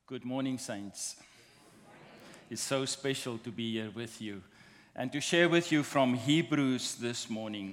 Good morning, saints. It's so special to be here with you and to share with you from Hebrews this morning.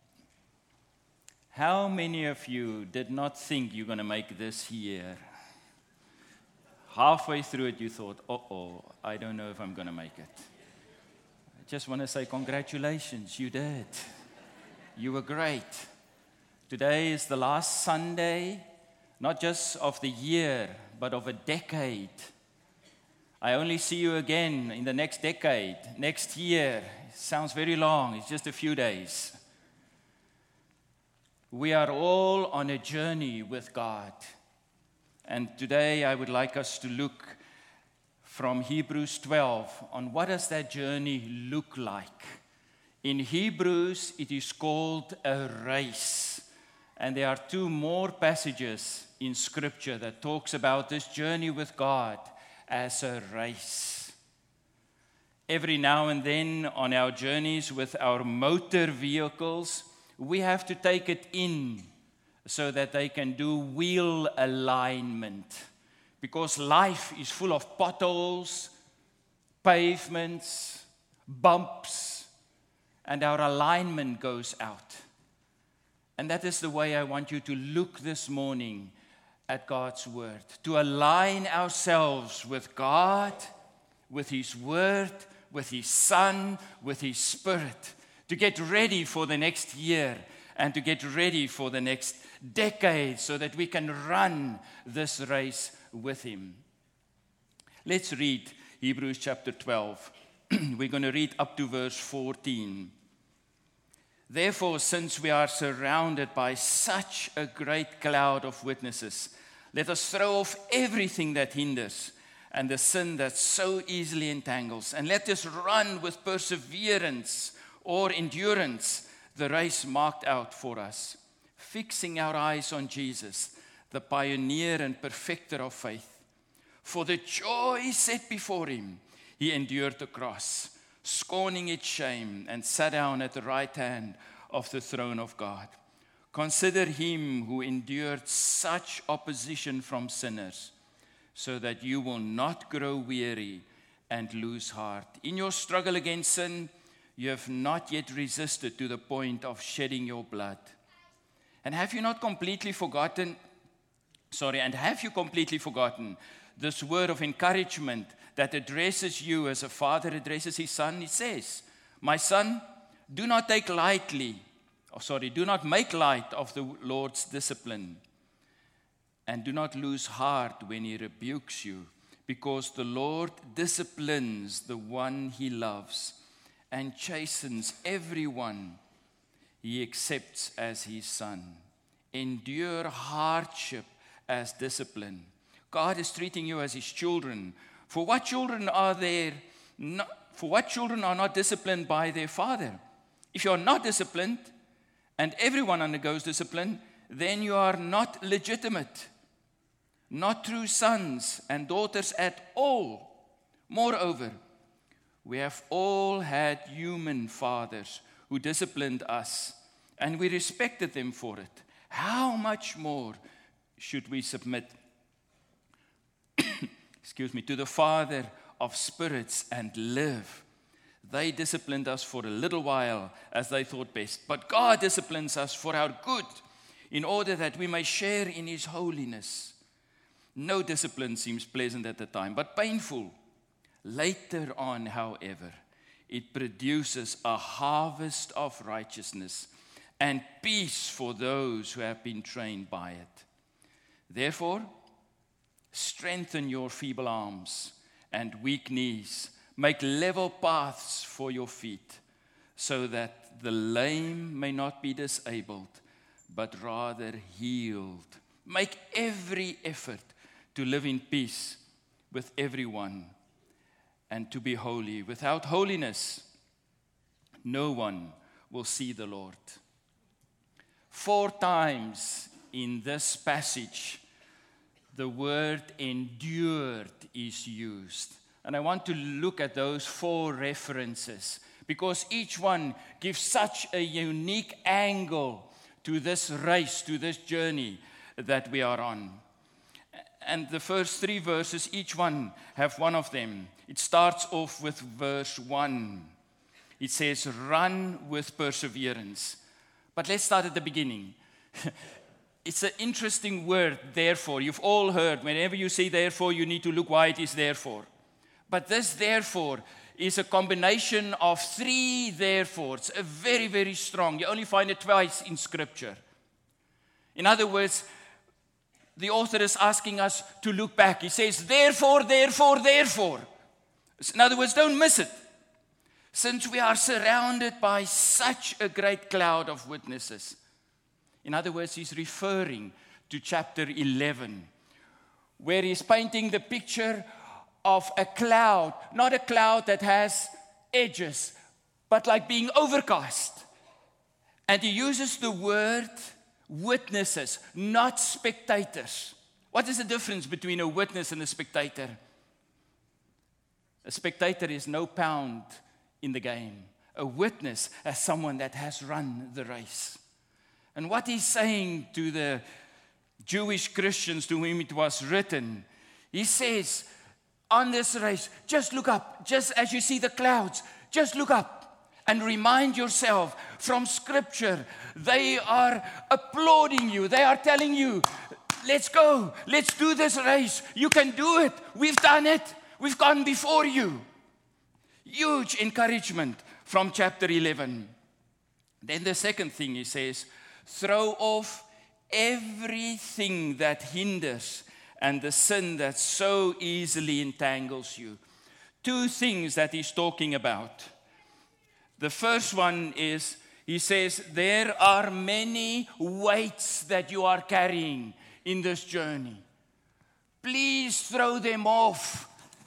How many of you did not think you're going to make this year? Halfway through it, you thought, I don't know if I'm going to make it. I just want to say congratulations, you did. You were great. Today is the last Sunday, not just of the year, but of a decade. I only see you again in the next decade, next year. It sounds very long, it's just a few days. We are all on a journey with God. And today I would like us to look from Hebrews 12 on what does that journey look like. In Hebrews, it is called a race. And there are two more passages in Scripture that talks about this journey with God as a race. Every now and then on our journeys with our motor vehicles, we have to take it in so that they can do wheel alignment. Because life is full of potholes, pavements, bumps, and our alignment goes out. And that is the way I want you to look this morning at God's Word. To align ourselves with God, with His Word, with His Son, with His Spirit. To get ready for the next year and to get ready for the next decade so that we can run this race with Him. Let's read Hebrews chapter 12. We're going to read up to verse 14. Therefore, since we are surrounded by such a great cloud of witnesses, let us throw off everything that hinders and the sin that so easily entangles, and let us run with perseverance or endurance the race marked out for us, fixing our eyes on Jesus, the pioneer and perfecter of faith. For the joy set before Him, He endured the cross, scorning its shame, and sat down at the right hand of the throne of God. Consider Him who endured such opposition from sinners, so that you will not grow weary and lose heart. In your struggle against sin, you have not yet resisted to the point of shedding your blood. And have you completely forgotten this word of encouragement that addresses you as a father addresses his son? It says, my son, do not make light of the Lord's discipline, and do not lose heart when He rebukes you, because the Lord disciplines the one He loves and chastens everyone He accepts as His son. Endure hardship as discipline. God is treating you as His children. For what children are not disciplined by their father? If you are not disciplined, and everyone undergoes discipline, then you are not legitimate, not true sons and daughters at all. Moreover, we have all had human fathers who disciplined us, and we respected them for it. How much more should we submit to the Father of spirits and live? They disciplined us for a little while as they thought best, but God disciplines us for our good, in order that we may share in His holiness. No discipline seems pleasant at the time, but painful. Later on, however, it produces a harvest of righteousness and peace for those who have been trained by it. Therefore, strengthen your feeble arms and weak knees. Make level paths for your feet, so that the lame may not be disabled, but rather healed. Make every effort to live in peace with everyone and to be holy. Without holiness, no one will see the Lord. 4 times in this passage, the word endured is used. And I want to look at those 4 references, because each one gives such a unique angle to this race, to this journey that we are on. And the first 3 verses, each one have one of them. It starts off with verse 1. It says, run with perseverance. But let's start at the beginning. It's an interesting word, therefore. You've all heard, whenever you say therefore, you need to look why it is therefore. But this therefore is a combination of 3 therefores, a very, very strong. You only find it twice in Scripture. In other words, the author is asking us to look back. He says, therefore, therefore, therefore. In other words, don't miss it. Since we are surrounded by such a great cloud of witnesses. In other words, he's referring to chapter 11, where he's painting the picture of a cloud, not a cloud that has edges, but like being overcast. And he uses the word witnesses, not spectators. What is the difference between a witness and a spectator? A spectator is no pound in the game. A witness is someone that has run the race. And what he's saying to the Jewish Christians to whom it was written, he says, on this race, just look up. Just as you see the clouds, just look up and remind yourself from Scripture. They are applauding you. They are telling you, let's go. Let's do this race. You can do it. We've done it. We've gone before you. Huge encouragement from chapter 11. Then the second thing he says, throw off everything that hinders and the sin that so easily entangles you. 2 things that he's talking about. The first one is, he says, there are many weights that you are carrying in this journey. Please throw them off.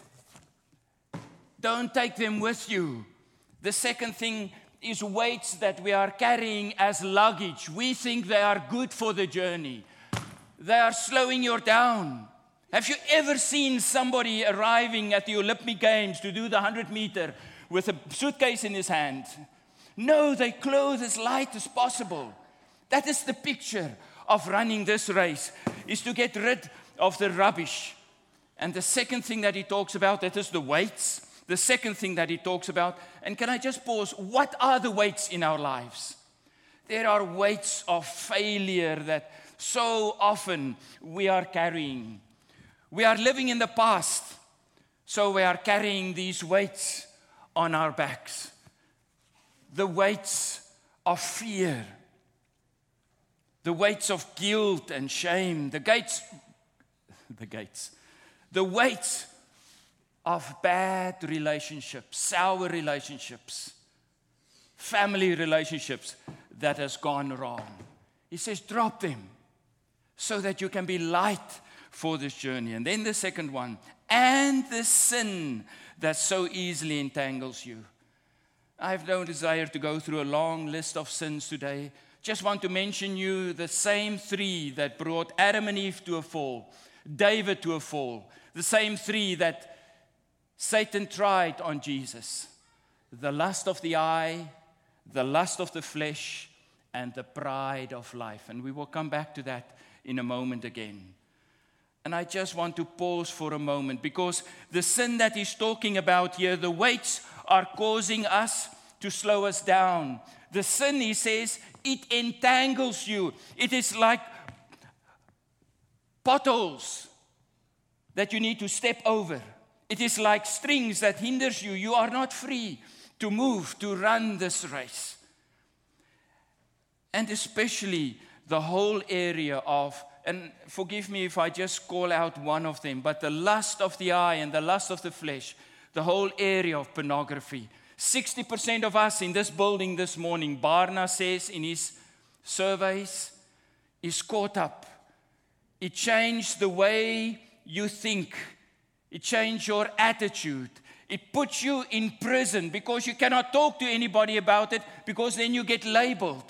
Don't take them with you. The second thing is weights that we are carrying as luggage. We think they are good for the journey. They are slowing you down. Have you ever seen somebody arriving at the Olympic Games to do the 100-meter with a suitcase in his hand? No, they clothe as light as possible. That is the picture of running this race, is to get rid of the rubbish. And the second thing that he talks about, that is the weights. The second thing that he talks about, and can I just pause? What are the weights in our lives? There are weights of failure that so often we are carrying. We are living in the past, so we are carrying these weights on our backs. The weights of fear, the weights of guilt and shame, the weights of bad relationships, sour relationships, family relationships that has gone wrong. He says, drop them so that you can be light for this journey. And then the second one, and the sin that so easily entangles you. I have no desire to go through a long list of sins today. Just want to mention you the same 3 that brought Adam and Eve to a fall, David to a fall, the same 3 that Satan tried on Jesus. The lust of the eye, the lust of the flesh, and the pride of life. And we will come back to that in a moment again. And I just want to pause for a moment, because the sin that he's talking about here, the weights are causing us to slow us down. The sin, he says, it entangles you. It is like potholes that you need to step over. It is like strings that hinders you. You are not free to move, to run this race. And especially the whole area of, and forgive me if I just call out one of them, but the lust of the eye and the lust of the flesh, the whole area of pornography. 60% of us in this building this morning, Barna says in his surveys, is caught up. It changed the way you think. It changed your attitude. It puts you in prison because you cannot talk to anybody about it, because then you get labeled.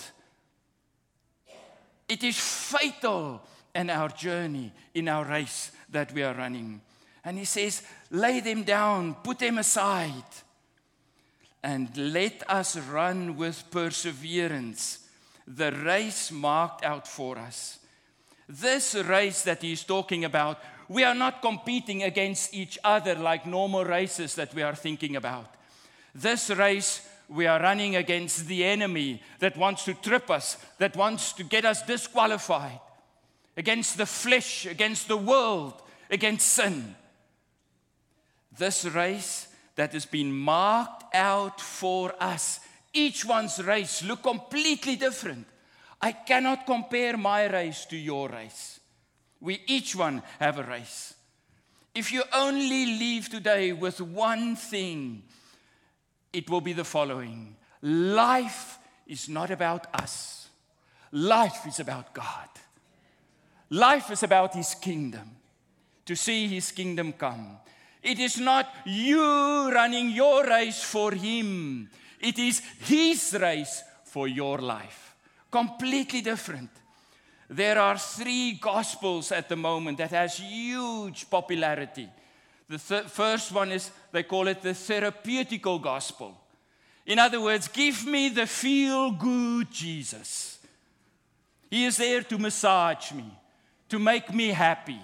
It is fatal in our journey, in our race that we are running. And he says, lay them down, put them aside, and let us run with perseverance the race marked out for us. This race that he's talking about We are not competing against each other like normal races that we are thinking about. This race, we are running against the enemy that wants to trip us, that wants to get us disqualified, against the flesh, against the world, against sin. This race that has been marked out for us. Each one's race look completely different. I cannot compare my race to your race. We each one have a race. If you only leave today with one thing, it will be the following. Life is not about us. Life is about God. Life is about His kingdom. To see His kingdom come. It is not you running your race for Him. It is His race for your life. Completely different. There are 3 gospels at the moment that has huge popularity. The first one is, they call it the therapeutical gospel. In other words, give me the feel-good Jesus. He is there to massage me, to make me happy.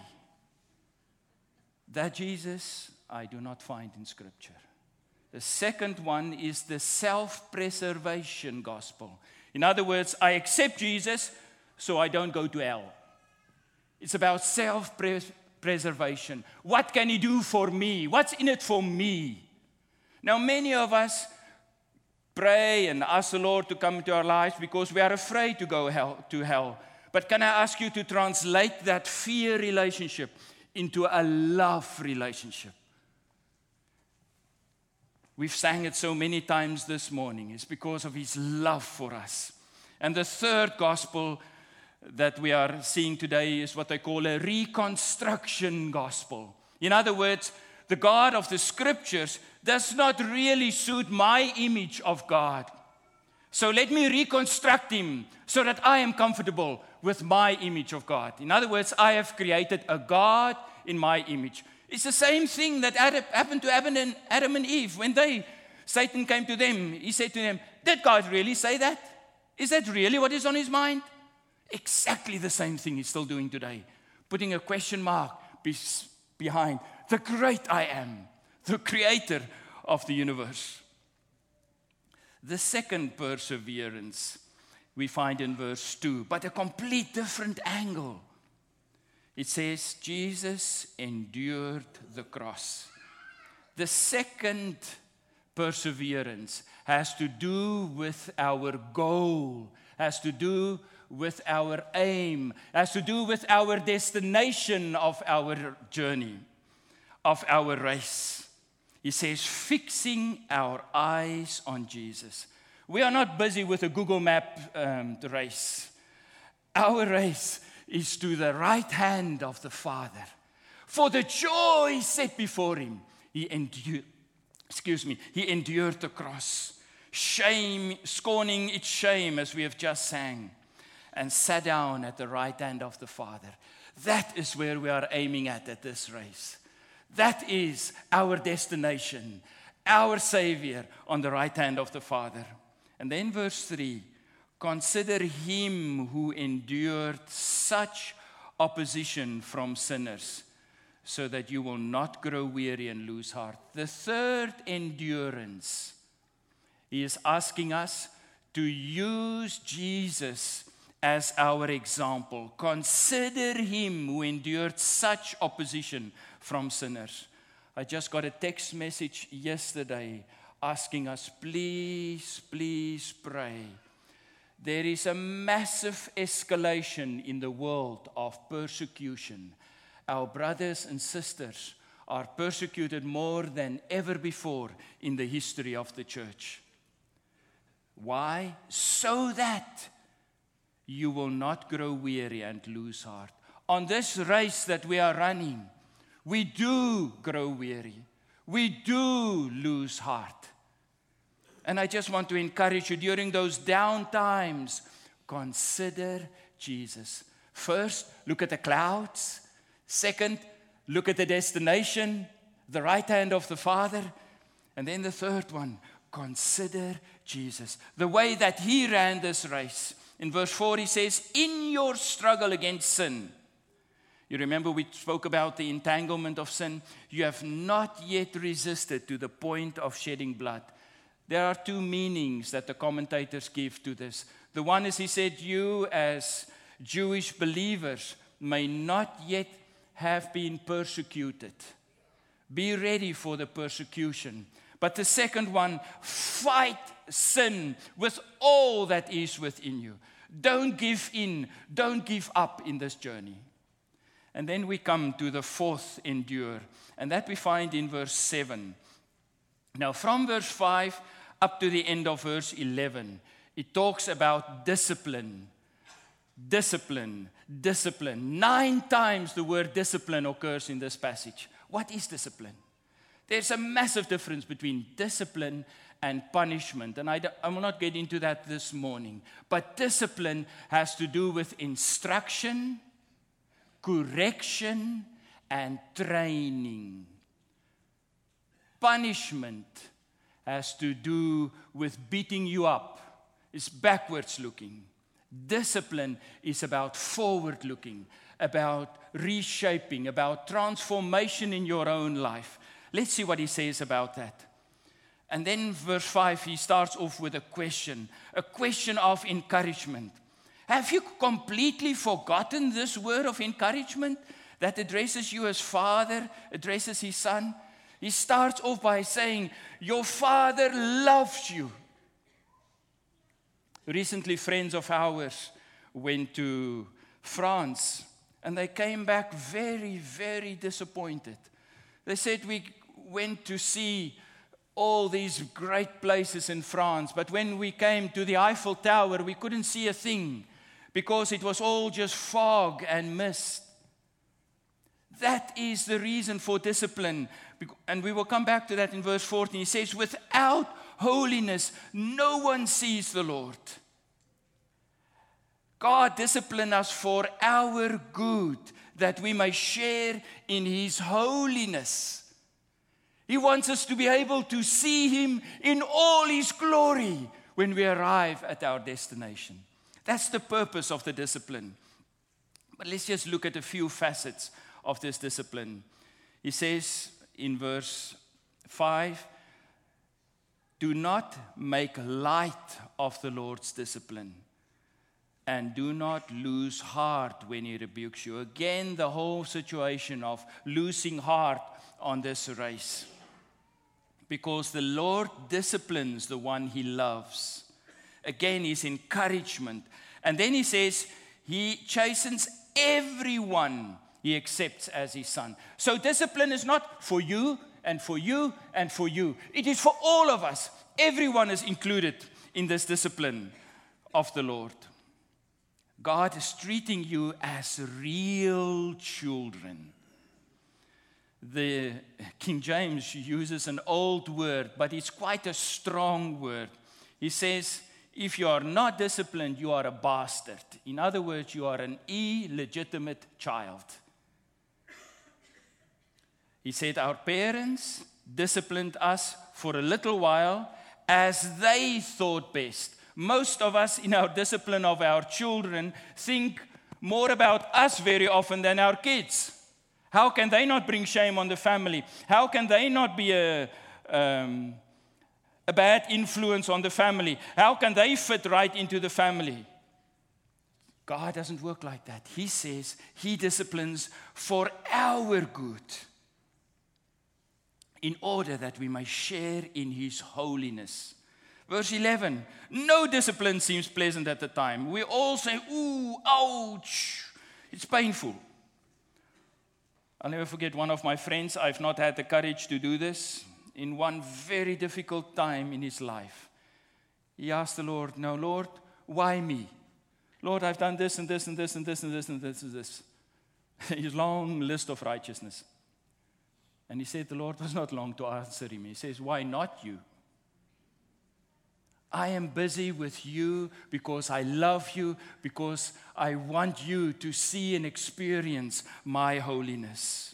That Jesus, I do not find in Scripture. The second one is the self-preservation gospel. In other words, I accept Jesus so I don't go to hell. It's about self-preservation. What can He do for me? What's in it for me? Now, many of us pray and ask the Lord to come into our lives because we are afraid to go to hell. But can I ask you to translate that fear relationship into a love relationship? We've sang it so many times this morning. It's because of His love for us. And the third gospel that we are seeing today is what they call a reconstruction gospel. In other words, the God of the Scriptures does not really suit my image of God. So let me reconstruct Him so that I am comfortable with my image of God. In other words, I have created a God in my image. It's the same thing that happened to Adam and Eve. When Satan came to them, he said to them, did God really say that? Is that really what is on His mind? Exactly the same thing He's still doing today. Putting a question mark behind the great I am, the creator of the universe. The second perseverance we find in verse 2, but a complete different angle. It says, Jesus endured the cross. The second perseverance has to do with our goal, has to do with our aim, has to do with our destination of our journey, of our race. He says, fixing our eyes on Jesus. We are not busy with a Google Map race. Our race is to the right hand of the Father. For the joy set before Him, He endured the cross, shame, scorning its shame, as we have just sang, and sat down at the right hand of the Father. That is where we are aiming at this race. That is our destination, our Savior on the right hand of the Father. And then verse 3, consider Him who endured such opposition from sinners, so that you will not grow weary and lose heart. The third endurance, He is asking us to use Jesus as our example. Consider Him who endured such opposition from sinners. I just got a text message yesterday asking us, please, please pray. There is a massive escalation in the world of persecution. Our brothers and sisters are persecuted more than ever before in the history of the church. Why? So that you will not grow weary and lose heart. On this race that we are running, we do grow weary. We do lose heart. And I just want to encourage you during those down times, consider Jesus. First, look at the clouds. Second, look at the destination, the right hand of the Father. And then the third one, consider Jesus. The way that He ran this race. In verse 4, He says, in your struggle against sin, You remember we spoke about the entanglement of sin. You have not yet resisted to the point of shedding blood. There are two meanings that the commentators give to this. The one is, he said, you as Jewish believers may not yet have been persecuted. Be ready for the persecution. But the second one, fight sin with all that is within you. Don't give in. Don't give up in this journey. And then we come to the fourth endure. And that we find in verse 7. Now from verse 5 up to the end of verse 11, it talks about discipline. Discipline. Discipline. 9 times the word discipline occurs in this passage. What is discipline? There's a massive difference between discipline and punishment. And I will not get into that this morning. But discipline has to do with instruction, correction, and training. Punishment has to do with beating you up. It's backwards looking. Discipline is about forward looking, about reshaping, about transformation in your own life. Let's see what he says about that. And then verse 5, he starts off with a question of encouragement. Have you completely forgotten this word of encouragement that addresses you as father, addresses his son? He starts off by saying, your father loves you. Recently, friends of ours went to France, and they came back very, very disappointed. They said, we went to see all these great places in France, but when we came to the Eiffel Tower, we couldn't see a thing because it was all just fog and mist. That is the reason for discipline. And we will come back to that in verse 14. He says, without holiness, no one sees the Lord. God disciplined us for our good, that we may share in His holiness. He wants us to be able to see Him in all His glory when we arrive at our destination. That's the purpose of the discipline. But let's just look at a few facets of this discipline. He says in verse 5, do not make light of the Lord's discipline, and do not lose heart when He rebukes you. Again, the whole situation of losing heart on this race. Because the Lord disciplines the one He loves. Again, His encouragement. And then He says, He chastens everyone He accepts as His son. So discipline is not for you and for you and for you. It is for all of us. Everyone is included in this discipline of the Lord. God is treating you as real children. The King James uses an old word, but it's quite a strong word. He says, if you are not disciplined, you are a bastard. In other words, you are an illegitimate child. He said, our parents disciplined us for a little while as they thought best. Most of us in our discipline of our children think more about us very often than our kids. How can they not bring shame on the family? How can they not be a bad influence on the family? How can they fit right into the family? God doesn't work like that. He says He disciplines for our good, in order that we may share in His holiness. Verse 11, no discipline seems pleasant at the time. We all say, ooh, ouch, it's painful. I'll never forget one of my friends. I've not had the courage to do this. In one very difficult time in his life, he asked the Lord, now Lord, why me? Lord, I've done this and this and this and this and this and this and this. His long list of righteousness. And he said the Lord was not long to answer him. He says, why not you? I am busy with you because I love you, because I want you to see and experience my holiness.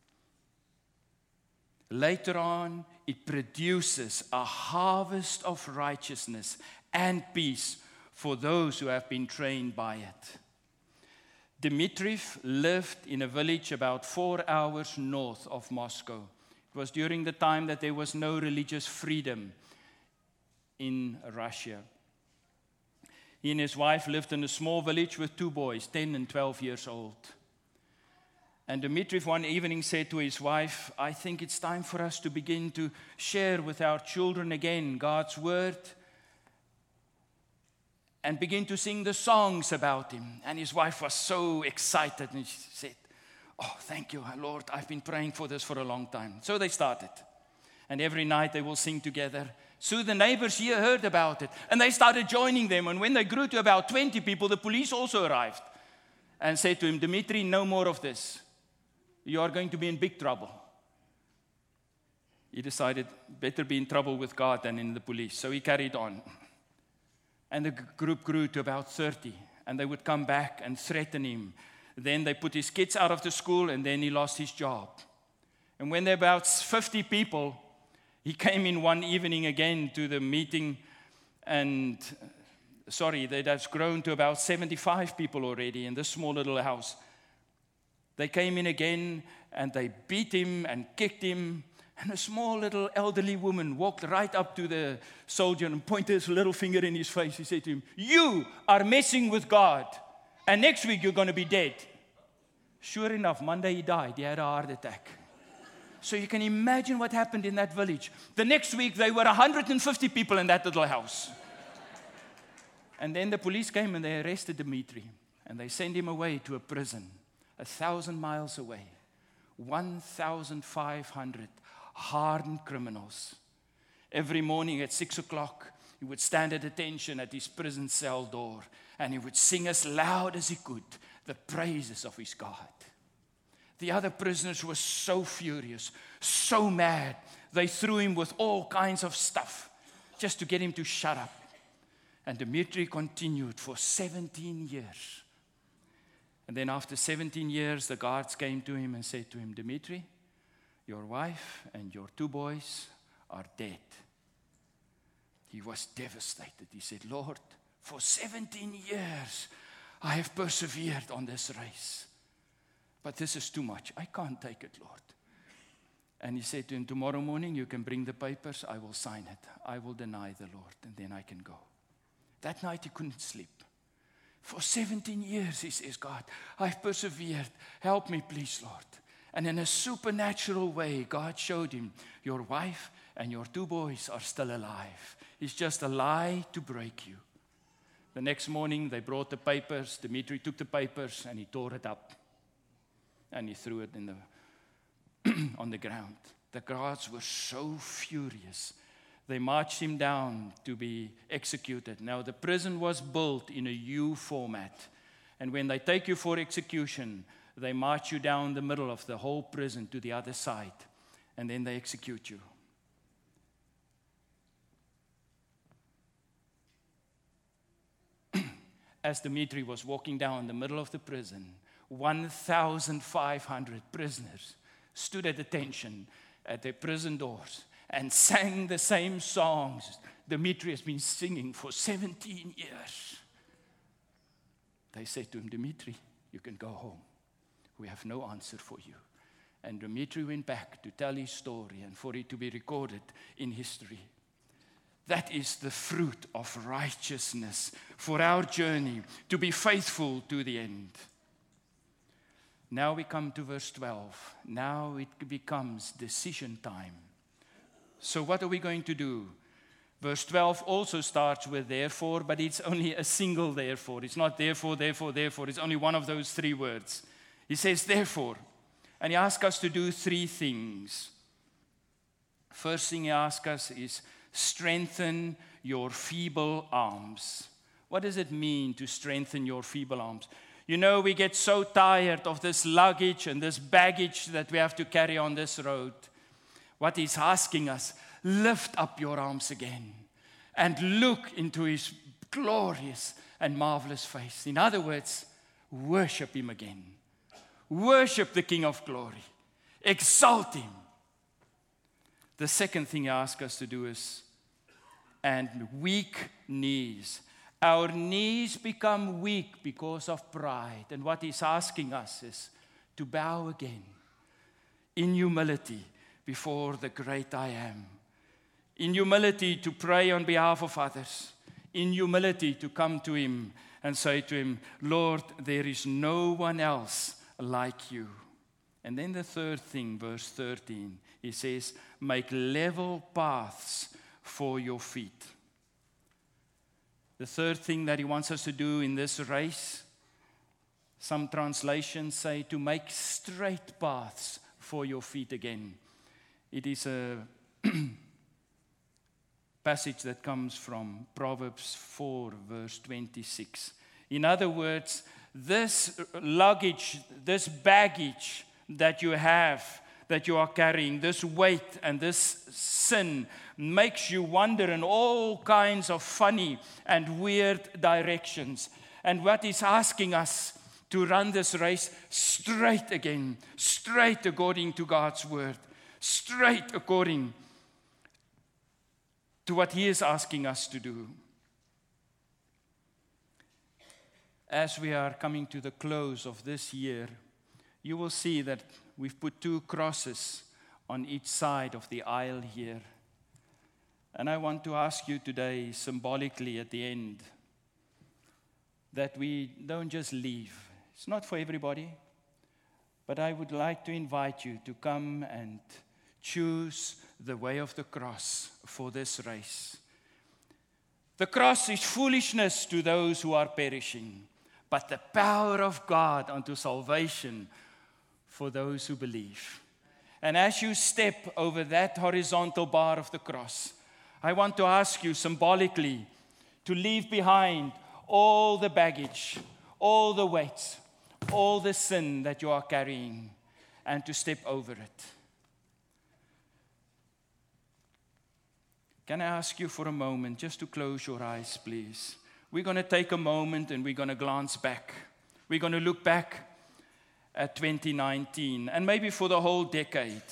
Later on, it produces a harvest of righteousness and peace for those who have been trained by it. Dmitriev lived in a village about 4 hours north of Moscow. It was during the time that there was no religious freedom in Russia. He and his wife lived in a small village with 2 boys, 10 and 12 years old. And Dmitriev one evening said to his wife, I think it's time for us to begin to share with our children again God's word and begin to sing the songs about him. And his wife was so excited and she said, oh, thank you, Lord. I've been praying for this for a long time. So they started. And every night they will sing together. So the neighbors here heard about it. And they started joining them. And when they grew to about 20 people, the police also arrived and said to him, Dmitri, no more of this. You are going to be in big trouble. He decided, better be in trouble with God than in the police. So he carried on. And the group grew to about 30. And they would come back and threaten him. Then they put his kids out of the school, and then he lost his job. And when there were about 50 people, he came in one evening again to the meeting, and that has grown to about 75 people already in this small little house. They came in again, and they beat him and kicked him. And a small little elderly woman walked right up to the soldier and pointed his little finger in his face. He said to him, you are messing with God, and next week you're going to be dead. Sure enough, Monday he died. He had a heart attack. So you can imagine what happened in that village. The next week, there were 150 people in that little house. And then the police came and they arrested Dmitri. And they sent him away to a prison 1,000 miles away. 1,500 hardened criminals. Every morning at 6 o'clock, he would stand at attention at his prison cell door. And he would sing as loud as he could the praises of his God. The other prisoners were so furious, so mad. They threw him with all kinds of stuff just to get him to shut up. And Dmitri continued for 17 years. And then after 17 years, the guards came to him and said to him, Dmitri, your wife and your 2 boys are dead. He was devastated. He said, Lord, for 17 years, I have persevered on this race. But this is too much. I can't take it, Lord. And he said to him, tomorrow morning you can bring the papers. I will sign it. I will deny the Lord, and then I can go. That night he couldn't sleep. For 17 years, he says, God, I've persevered. Help me, please, Lord. And in a supernatural way, God showed him, your wife and your 2 boys are still alive. It's just a lie to break you. The next morning, they brought the papers. Dmitri took the papers and he tore it up. And he threw it on the ground. The guards were so furious. They marched him down to be executed. Now, the prison was built in a U format. And when they take you for execution, they march you down the middle of the whole prison to the other side. And then they execute you. As Dmitri was walking down the middle of the prison, 1,500 prisoners stood at attention at their prison doors and sang the same songs Dmitri has been singing for 17 years. They said to him, Dmitri, you can go home. We have no answer for you. And Dmitri went back to tell his story and for it to be recorded in history. That is the fruit of righteousness for our journey, to be faithful to the end. Now we come to verse 12. Now it becomes decision time. So what are we going to do? Verse 12 also starts with therefore, but it's only a single therefore. It's not therefore, therefore, therefore. It's only one of those 3 words. He says therefore, and he asks us to do 3 things. First thing he asks us is strengthen your feeble arms. What does it mean to strengthen your feeble arms? You know, we get so tired of this luggage and this baggage that we have to carry on this road. What he's asking us, lift up your arms again and look into his glorious and marvelous face. In other words, worship him again. Worship the King of glory. Exalt him. The second thing he asks us to do is, and weak knees Our knees become weak because of pride. And what He's asking us is to bow again in humility before the great I Am. In humility to pray on behalf of others. In humility to come to Him and say to Him, Lord, there is no one else like You. And then the third thing, verse 13, He says, make level paths for your feet. The third thing that He wants us to do in this race, some translations say to make straight paths for your feet again. It is a passage that comes from Proverbs 4, verse 26. In other words, this luggage, this baggage that you have, that you are carrying, this weight and this sin makes you wander in all kinds of funny and weird directions. And what He's asking us to run this race straight again, straight according to God's word, straight according to what He is asking us to do. As we are coming to the close of this year, you will see that we've put 2 crosses on each side of the aisle here. And I want to ask you today, symbolically at the end, that we don't just leave. It's not for everybody, but I would like to invite you to come and choose the way of the cross for this race. The cross is foolishness to those who are perishing, but the power of God unto salvation for those who believe. And as you step over that horizontal bar of the cross, I want to ask you symbolically to leave behind all the baggage, all the weights, all the sin that you are carrying, and to step over it. Can I ask you for a moment just to close your eyes, please? We're going to take a moment and we're going to glance back. We're going to look back at 2019 and maybe for the whole decade.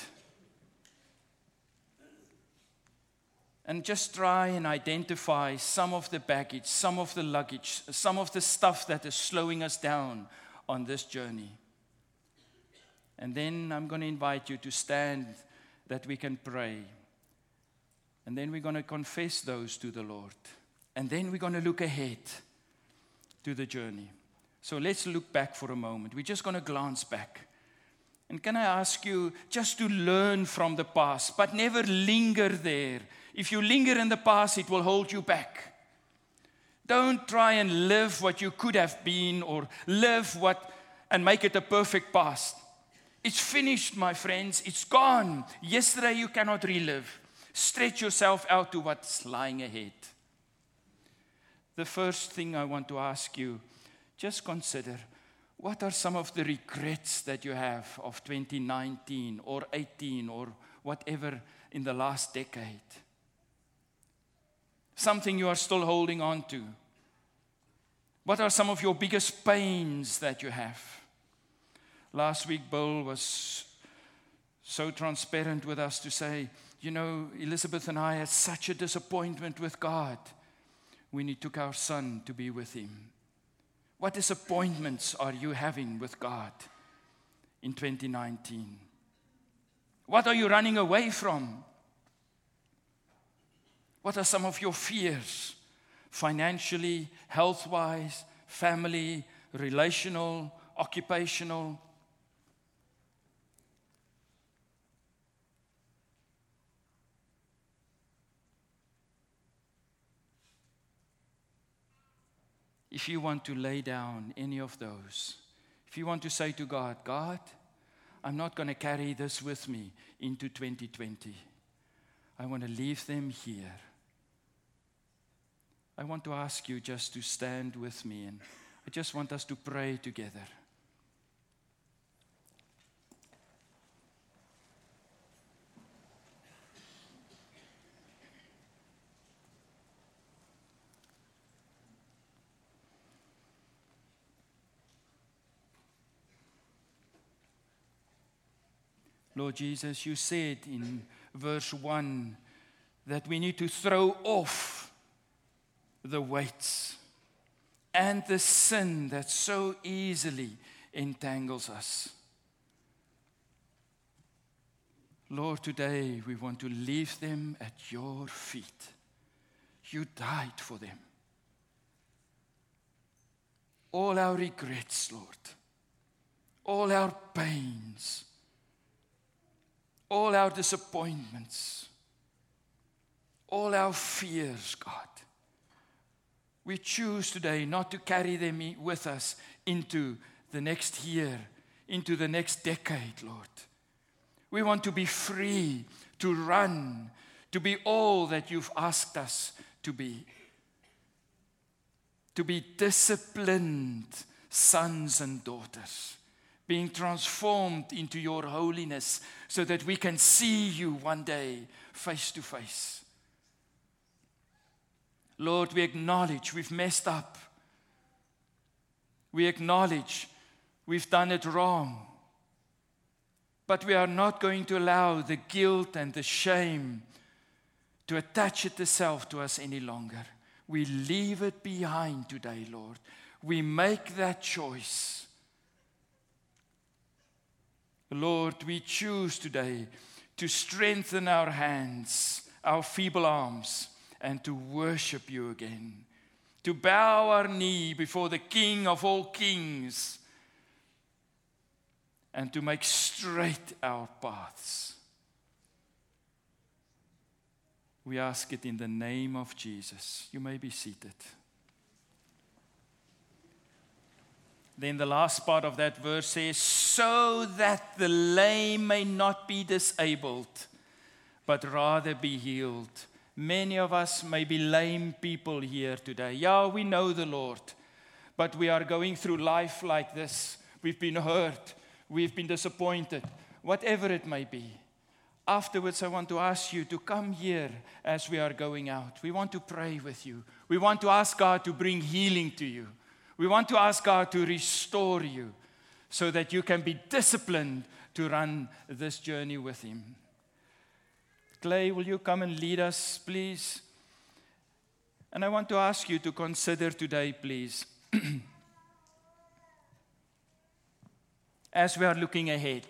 And just try and identify some of the baggage, some of the luggage, some of the stuff that is slowing us down on this journey. And then I'm going to invite you to stand that we can pray. And then we're going to confess those to the Lord. And then we're going to look ahead to the journey. So let's look back for a moment. We're just going to glance back. And can I ask you just to learn from the past, but never linger there. If you linger in the past, it will hold you back. Don't try and live what you could have been or live what and make it a perfect past. It's finished, my friends. It's gone. Yesterday you cannot relive. Stretch yourself out to what's lying ahead. The first thing I want to ask you, just consider, what are some of the regrets that you have of 2019 or 18 or whatever in the last decade? Something you are still holding on to. What are some of your biggest pains that you have? Last week, Bill was so transparent with us to say, you know, Elizabeth and I had such a disappointment with God when He took our son to be with Him. What disappointments are you having with God in 2019? What are you running away from? What are some of your fears? Financially, health-wise, family, relational, occupational. If you want to lay down any of those, if you want to say to God, God, I'm not going to carry this with me into 2020. I want to leave them here. I want to ask you just to stand with me, and I just want us to pray together. Lord Jesus, you said in verse 1 that we need to throw off the weights and the sin that so easily entangles us. Lord, today we want to leave them at your feet. You died for them. All our regrets, Lord, all our pains, all our disappointments, all our fears, God. We choose today not to carry them with us into the next year, into the next decade, Lord. We want to be free, to run, to be all that you've asked us to be disciplined sons and daughters, being transformed into your holiness so that we can see you one day face to face. Lord, we acknowledge we've messed up. We acknowledge we've done it wrong. But we are not going to allow the guilt and the shame to attach itself to us any longer. We leave it behind today, Lord. We make that choice. Lord, we choose today to strengthen our hands, our feeble arms, and to worship you again. To bow our knee before the King of all kings, and to make straight our paths. We ask it in the name of Jesus. You may be seated. Then the last part of that verse says, so that the lame may not be disabled, but rather be healed. Many of us may be lame people here today. Yeah, we know the Lord, but we are going through life like this. We've been hurt. We've been disappointed. Whatever it may be. Afterwards, I want to ask you to come here as we are going out. We want to pray with you. We want to ask God to bring healing to you. We want to ask God to restore you so that you can be disciplined to run this journey with Him. Clay, will you come and lead us, please? And I want to ask you to consider today, please, as we are looking ahead,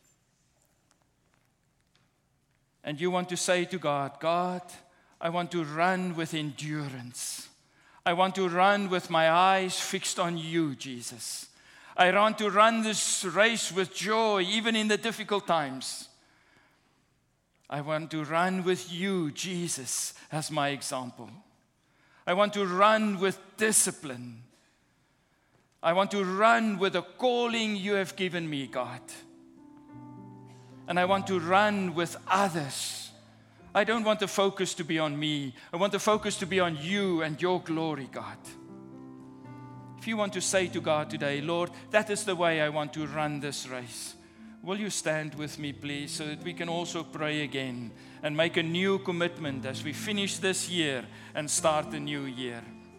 and you want to say to God, God, I want to run with endurance. I want to run with my eyes fixed on you, Jesus. I want to run this race with joy, even in the difficult times. I want to run with you, Jesus, as my example. I want to run with discipline. I want to run with the calling you have given me, God. And I want to run with others. I don't want the focus to be on me. I want the focus to be on you and your glory, God. If you want to say to God today, Lord, that is the way I want to run this race. Will you stand with me, please, so that we can also pray again and make a new commitment as we finish this year and start the new year.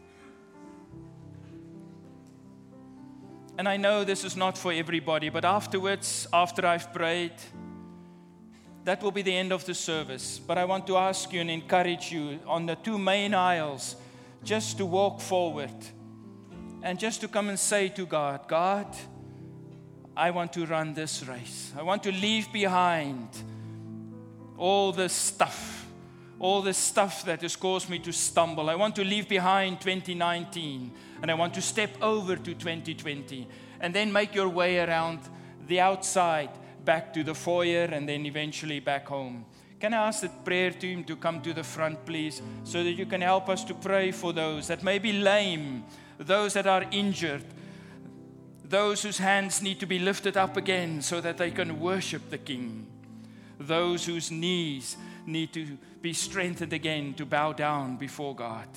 And I know this is not for everybody, but afterwards, after I've prayed, that will be the end of the service. But I want to ask you and encourage you on the two main aisles just to walk forward and just to come and say to God, God, I want to run this race. I want to leave behind all the stuff that has caused me to stumble. I want to leave behind 2019 and I want to step over to 2020 and then make your way around the outside back to the foyer and then eventually back home. Can I ask the prayer team to come to the front, please, so that you can help us to pray for those that may be lame, those that are injured, those whose hands need to be lifted up again so that they can worship the King, those whose knees need to be strengthened again to bow down before God.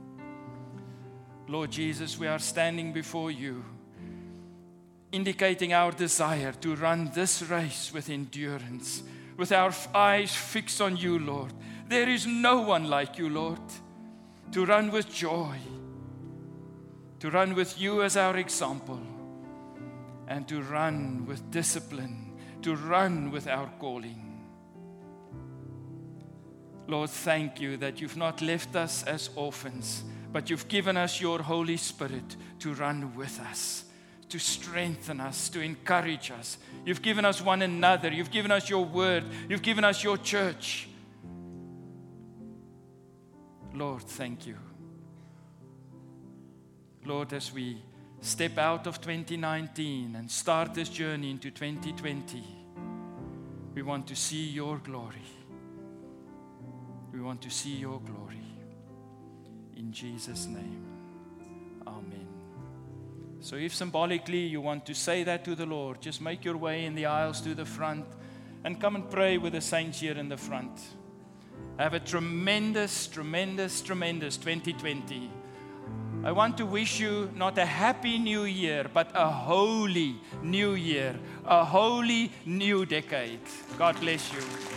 Lord Jesus, we are standing before you, indicating our desire to run this race with endurance, with our eyes fixed on you, Lord. There is no one like you, Lord, to run with joy, to run with you as our example, and to run with discipline, to run with our calling. Lord, thank you that you've not left us as orphans, but you've given us your Holy Spirit to run with us, to strengthen us, to encourage us. You've given us one another. You've given us your word. You've given us your church. Lord, thank you. Lord, as we step out of 2019 and start this journey into 2020, we want to see your glory. We want to see your glory. In Jesus' name, amen. So if symbolically you want to say that to the Lord, just make your way in the aisles to the front and come and pray with the saints here in the front. Have a tremendous, tremendous, tremendous 2020. I want to wish you not a happy new year, but a holy new year, a holy new decade. God bless you.